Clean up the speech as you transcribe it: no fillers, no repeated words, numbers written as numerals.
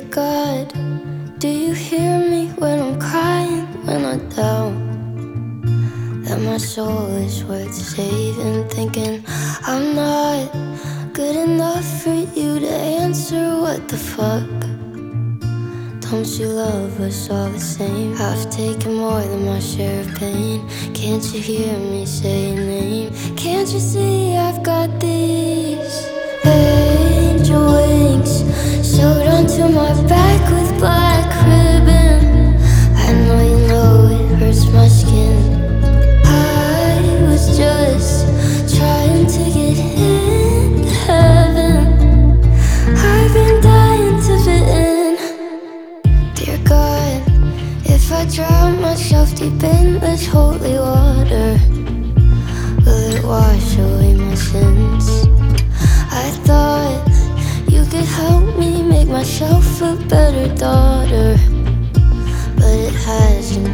God, do you hear me when I'm crying, when I doubt that my soul is worth saving? Thinking I'm not good enough for you to answer what the fuck. Don't you love us all the same? I've taken more than my share of pain. Can't you hear me say your name? Can't you see I've got these angel wings sewed onto my back with black ribbon? I know it hurts my skin. I was just trying to get into heaven. I've been dying to fit in. Dear God, if I drown myself deep in this holy water, will it wash away my sins? I thought you could help me make myself a better daughter, but it hasn't